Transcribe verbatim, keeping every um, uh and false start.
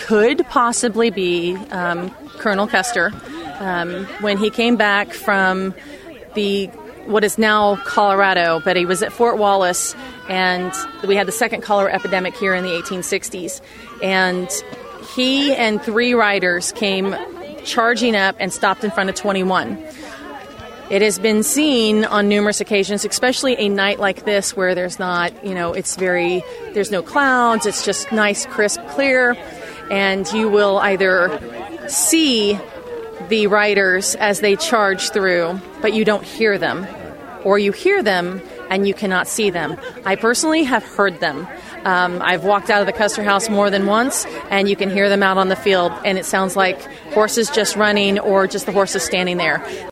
could possibly be um, Colonel Custer. Um, when he came back from the what is now Colorado, but he was at Fort Wallace, and we had the second cholera epidemic here in the eighteen sixties. And he and three riders came charging up and stopped in front of twenty-one. It has been seen on numerous occasions, especially a night like this where there's not, you know, it's very, there's no clouds, it's just nice, crisp, clear, and you will either see the riders as they charge through, but you don't hear them, or you hear them and you cannot see them. I personally have heard them. Um, I've walked out of the Custer House more than once, and you can hear them out on the field, and it sounds like horses just running or just the horses standing there.